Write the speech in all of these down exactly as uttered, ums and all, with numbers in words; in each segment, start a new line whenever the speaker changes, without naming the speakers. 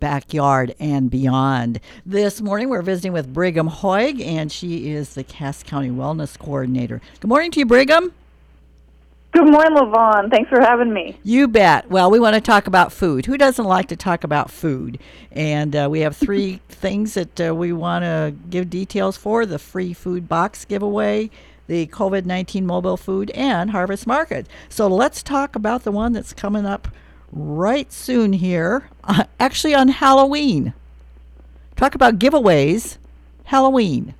backyard and beyond. This morning we're visiting with Brigham Hoig, and she is the Cass County Wellness Coordinator. Good morning to you, Brigham.
Good morning, LaVon. Thanks for having me.
You bet. Well, we want to talk about food. Who doesn't like to talk about food? And uh, we have three things that uh, we want to give details for: the free food box giveaway, the COVID nineteen mobile food, and Harvest Market. So let's talk about the one that's coming up right soon here, uh, actually on Halloween. Talk about giveaways, Halloween.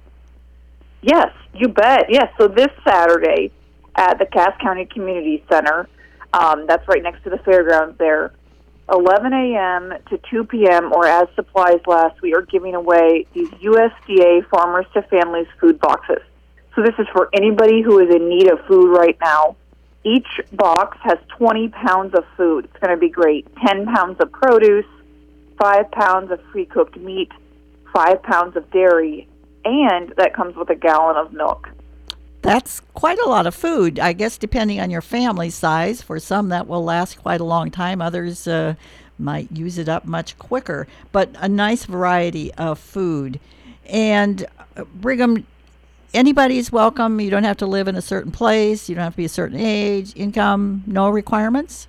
Yes, you bet. Yes, so this Saturday at the Cass County Community Center, um, that's right next to the fairgrounds there, eleven a.m. to two p.m. or as supplies last, we are giving away these U S D A Farmers to Families food boxes. So this is for anybody who is in need of food right now. Each box has twenty pounds of food. It's going to be great. ten pounds of produce, five pounds of pre-cooked meat, five pounds of dairy, and that comes with a gallon of milk.
That's quite a lot of food, I guess, depending on your family size. For some, that will last quite a long time. Others uh, might use it up much quicker. But a nice variety of food. And uh, Brigham, anybody's welcome. You don't have to live in a certain place. You don't have to be a certain age, income, no requirements?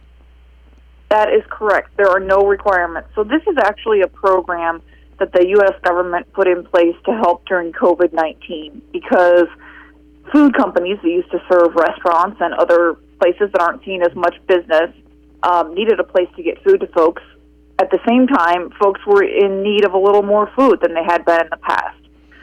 That is correct. There are no requirements. So this is actually a program that the U S government put in place to help during COVID nineteen, because food companies that used to serve restaurants and other places that aren't seen as much business um, needed a place to get food to folks. At the same time, folks were in need of a little more food than they had been in the past.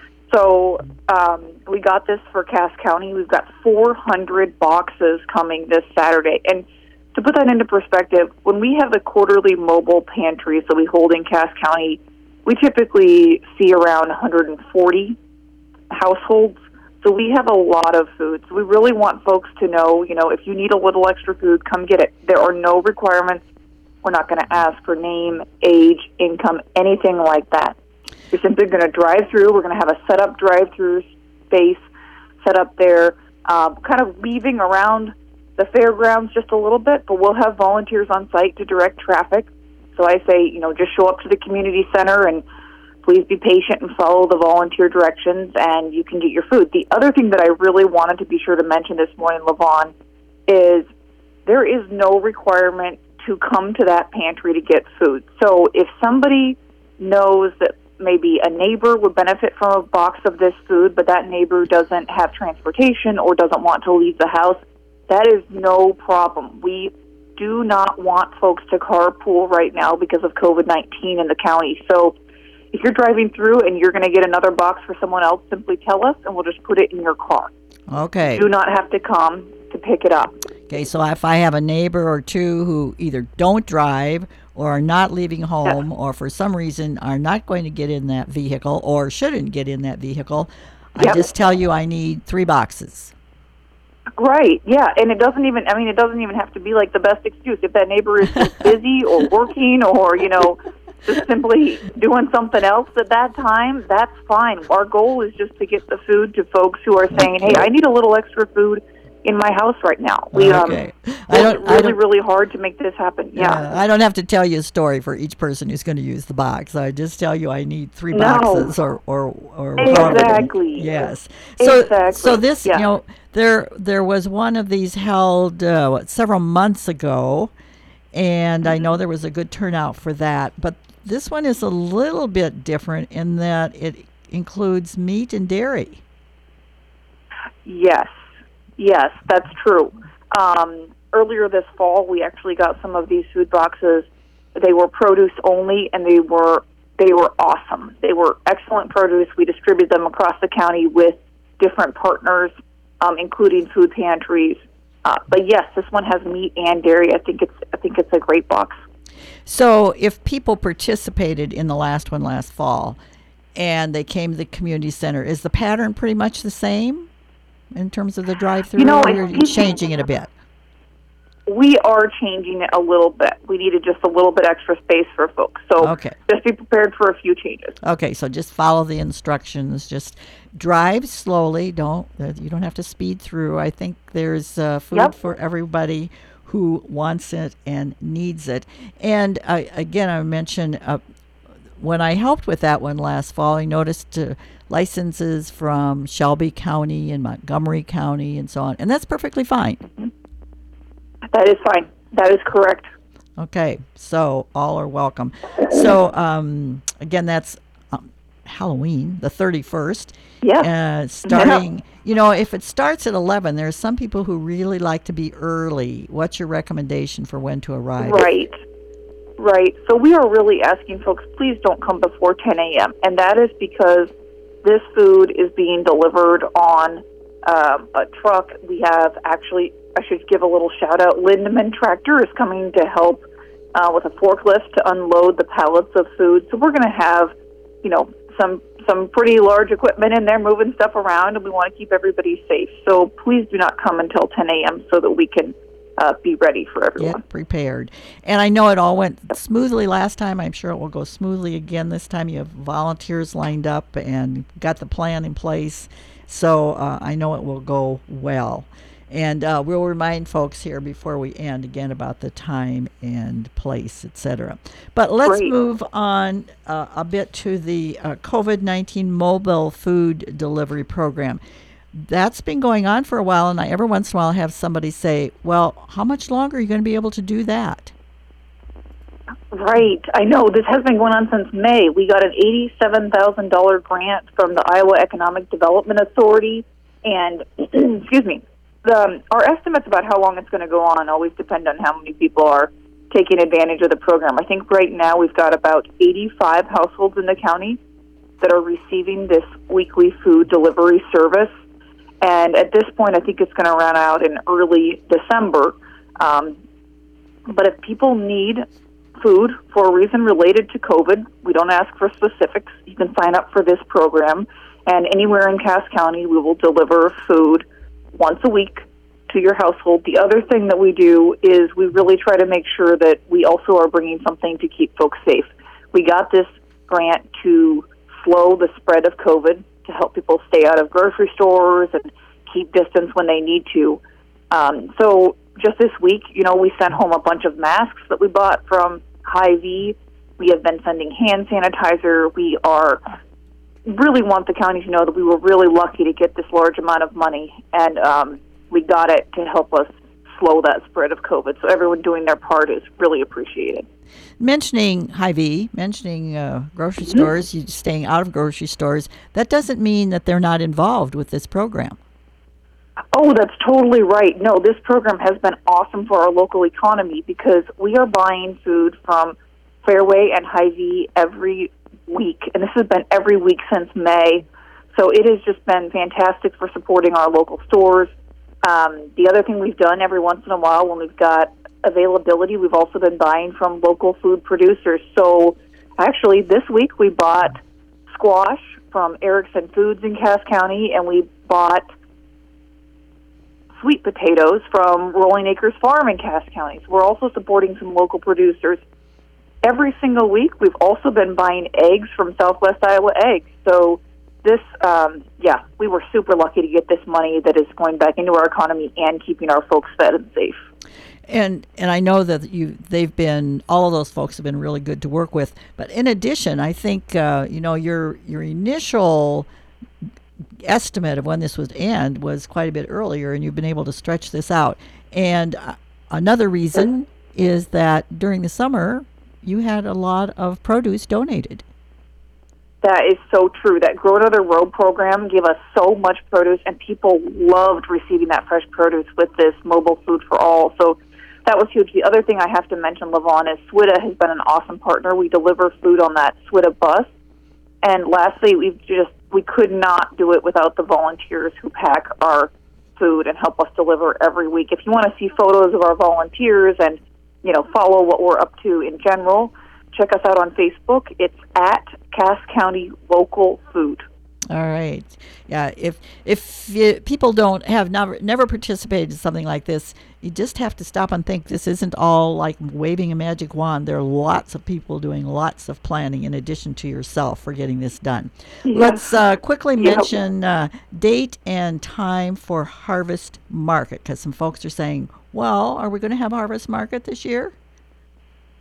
So um, we got this for Cass County. We've got four hundred boxes coming this Saturday. And to put that into perspective, when we have the quarterly mobile pantries that we hold in Cass County, we typically see around one hundred forty households. So we have a lot of food. So we really want folks to know, you know, if you need a little extra food, come get it. There are no requirements. We're not going to ask for name, age, income, anything like that. You're simply going to drive through. We're going to have a set-up drive-through space set up there, uh, kind of weaving around the fairgrounds just a little bit, but we'll have volunteers on site to direct traffic. So I say, you know, just show up to the community center and please be patient and follow the volunteer directions, and you can get your food. The other thing that I really wanted to be sure to mention this morning, LaVon, is there is no requirement to come to that pantry to get food. So if somebody knows that maybe a neighbor would benefit from a box of this food, but that neighbor doesn't have transportation or doesn't want to leave the house, that is no problem. We do not want folks to carpool right now because of COVID nineteen in the county. So if you're driving through and you're going to get another box for someone else, simply tell us and we'll just put it in your car.
Okay.
You do not have to come to pick it up.
Okay, so if I have a neighbor or two who either don't drive or are not leaving home, yes, or for some reason are not going to get in that vehicle or shouldn't get in that vehicle, I
yep.
just tell you I need three boxes.
Right, yeah, and it doesn't even, I mean, it doesn't even have to be like the best excuse. If that neighbor is just busy or working or, you know, just simply doing something else at that time, that's fine. Our goal is just to get the food to folks who are saying, okay, hey, I need a little extra food in my house right now. We
okay.
um,
I don't,
really,
I don't,
really hard to make this happen. Yeah.
yeah, I don't have to tell you a story for each person who's going to use the box. I just tell you I need three
no.
boxes or or or
exactly.
Yes. So
exactly.
so this
yeah.
you know there there was one of these held uh, what several months ago, and I know there was a good turnout for that. But this one is a little bit different in that it includes meat and dairy.
Yes. Yes, that's true. Um, earlier this fall, we actually got some of these food boxes. They were produce only, and they were they were awesome. They were excellent produce. We distributed them across the county with different partners, um, including food pantries. Uh, but yes, this one has meat and dairy. I think it's I think it's a great box.
So, if people participated in the last one last fall, and they came to the community center, is the pattern pretty much the same in terms of the drive-through,
you know,
or you're changing it a bit?
We are changing it a little bit. We needed just a little bit extra space for folks. So
okay.
just be prepared for a few changes.
Okay, so just follow the instructions. Just drive slowly. Don't uh, you don't have to speed through. I think there's uh, food
yep.
for everybody who wants it and needs it. And uh, again, I mentioned uh, when I helped with that one last fall, I noticed uh, licenses from Shelby County and Montgomery County and so on, and that's perfectly fine.
That is fine. That is correct.
Okay, so all are welcome. So um, again, that's um, Halloween, the thirty-first.
Yeah.
Uh, starting, you know, if it starts at eleven, there's some people who really like to be early. What's your recommendation for when to arrive?
Right. Right. So we are really asking folks, please don't come before ten a.m. And that is because this food is being delivered on um, a truck. We have actually, I should give a little shout out, Lindemann Tractor is coming to help uh, with a forklift to unload the pallets of food. So we're going to have, you know, some some pretty large equipment in there moving stuff around, and we want to keep everybody safe. So please do not come until ten a.m. so that we can uh, be ready for everyone.
Get prepared. And I know it all went smoothly last time. I'm sure it will go smoothly again this time. You have volunteers lined up and got the plan in place. So uh, I know it will go well. And uh, we'll remind folks here before we end again about the time and place, et cetera. But let's
Great.
move on uh, a bit to the uh, COVID nineteen mobile food delivery program. That's been going on for a while, and I every once in a while have somebody say, well, how much longer are you going to be able to do that?
Right. I know. This has been going on since May. We got an eighty-seven thousand dollars grant from the Iowa Economic Development Authority, and, excuse me, the, our estimates about how long it's going to go on always depend on how many people are taking advantage of the program. I think right now we've got about eighty-five households in the county that are receiving this weekly food delivery service. And at this point, I think it's going to run out in early December. Um, but if people need food for a reason related to COVID, we don't ask for specifics. You can sign up for this program. And anywhere in Cass County, we will deliver food once a week to your household. The other thing that we do is we really try to make sure that we also are bringing something to keep folks safe. We got this grant to slow the spread of COVID, to help people stay out of grocery stores and keep distance when they need to. Um, so just this week, you know, we sent home a bunch of masks that we bought from Hy-Vee. We have been sending hand sanitizer. We are really want the county to know that we were really lucky to get this large amount of money, and um, we got it to help us slow that spread of COVID. So everyone doing their part is really appreciated.
Mentioning Hy-Vee, mentioning uh, grocery mm-hmm. stores, you staying out of grocery stores, that doesn't mean that they're not involved with this program.
Oh, that's totally right. No, this program has been awesome for our local economy because we are buying food from Fairway and Hy-Vee every week, and this has been every week since May. So it has just been fantastic for supporting our local stores. Um, the other thing we've done every once in a while when we've got availability, we've also been buying from local food producers. So actually this week we bought squash from Erickson Foods in Cass County, and we bought sweet potatoes from Rolling Acres Farm in Cass County. So we're also supporting some local producers. Every single week we've also been buying eggs from Southwest Iowa Eggs. So this, um, yeah, we were super lucky to get this money that is going back into our economy and keeping our folks fed and safe.
And and I know that you they've been all of those folks have been really good to work with. But in addition, I think uh, you know your your initial estimate of when this would end was quite a bit earlier, and you've been able to stretch this out. And uh, another reason is that during the summer you had a lot of produce donated.
That is so true. That Grow Another Road program gave us so much produce, and people loved receiving that fresh produce with this mobile food for all. So that was huge. The other thing I have to mention, Levon, is SWITA has been an awesome partner. We deliver food on that SWITA bus. And lastly, we just we could not do it without the volunteers who pack our food and help us deliver every week. If you want to see photos of our volunteers and, you know, follow what we're up to in general, check us out on Facebook. It's at Cass County Local Food.
All right. Yeah, if if you, people don't have never never participated in something like this, you just have to stop and think this isn't all like waving a magic wand. There are lots of people doing lots of planning in addition to yourself for getting this done. Yeah. Let's uh, quickly mention uh, date and time for Harvest Market, because some folks are saying, well, are we going to have Harvest Market this year?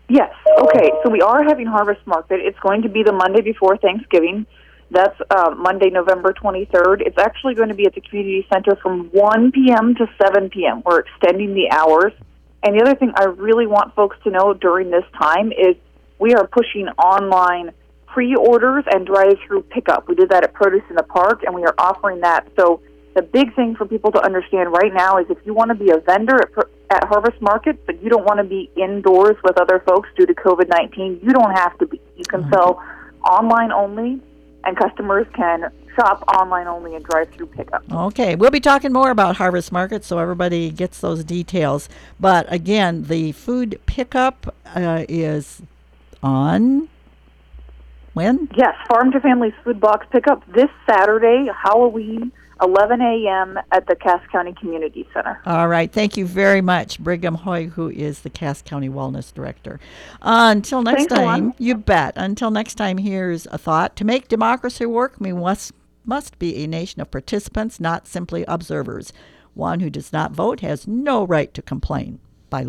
Yes. Okay. So we are having Harvest Market. It's going to be the Monday before Thanksgiving. That's uh, Monday, November twenty-third. It's actually going to be at the community center from one p.m. to seven p.m. We're extending the hours. And the other thing I really want folks to know during this time is we are pushing online pre-orders and drive-through pickup. We did that at Produce in the Park, and we are offering that. So the big thing for people to understand right now is if you want to be a vendor at, at Harvest Market, but you don't want to be indoors with other folks due to COVID nineteen, you don't have to be. You can mm-hmm. sell online only, and customers can shop online only and drive-through pickup.
Okay, we'll be talking more about Harvest Market so everybody gets those details. But again, the food pickup uh, is on when?
Yes, Farm to Family's Food Box Pickup this Saturday, Halloween, eleven a.m. at the Cass County Community Center.
All right. Thank you very much, Brigham Hoy, who is the Cass County Wellness Director. Uh, until next
Thanks,
time,
Alana.
You bet. Until next time, here's a thought. To make democracy work, we must, must be a nation of participants, not simply observers. One who does not vote has no right to complain.